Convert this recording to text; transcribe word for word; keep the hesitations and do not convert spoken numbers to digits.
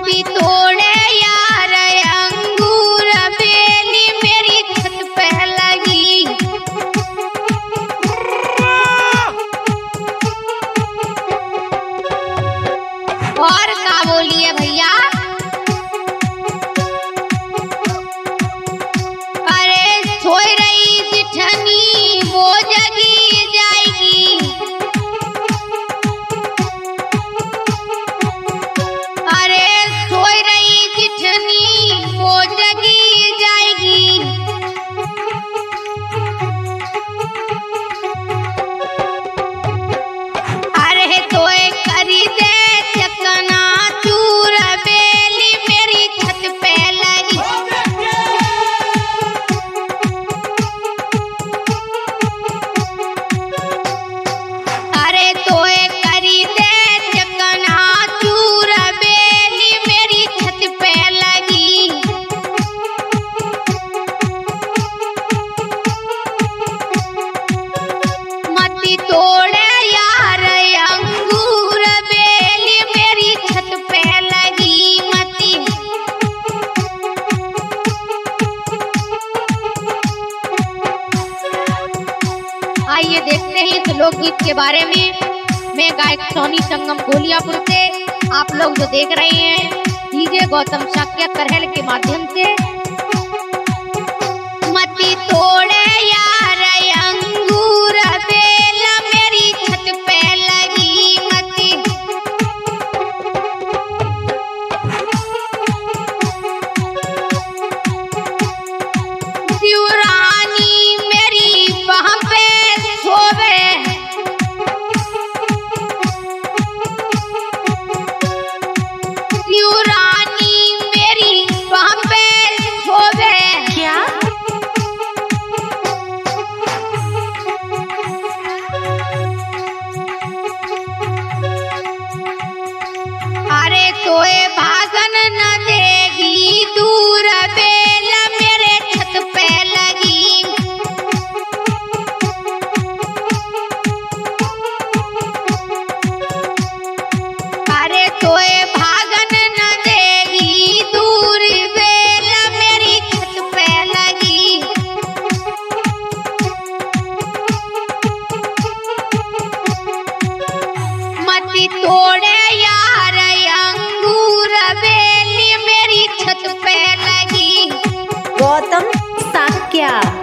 मती तोड़े यार अंगूर बेली मेरी छत पे लगी। और का बोलिए भैया, अरे सोई रही जिठनी वो जगी जाएगी। अरे सोई रही जिठनी वो जगी जाएगी। अरे तोय करी दे चकना चूर बेली मेरी छत पे लगी। अरे तोय करी दे चकना चूर बेली मेरी छत पे लगी। मती तोड़े यार अंगूर बेली मेरी छत पे लगी। मती आइए देखते हैं इस लोकगीत के बारे में। मैं गायक सोनी संगम गोलियापुर से आप लोग जो देख रहे हैं डीजे गौतम शाक्य करहल के माध्यम से। मती तोड़े यार अंगूर बेला मेरी छत पे लगी। मती शिवरानी मेरी वहां पे सोवे। शिवरानी मेरी वहां पे सोवे। क्या अरे तोए भागन न देगी दूर बेला मेरे छत पे लगी। अरे तोए भागन न देगी दूर बेला मेरी छत पे लगी। मती तोड़े यार अंगूर बेली मेरी छत पे लगी। गौतम शाक्य।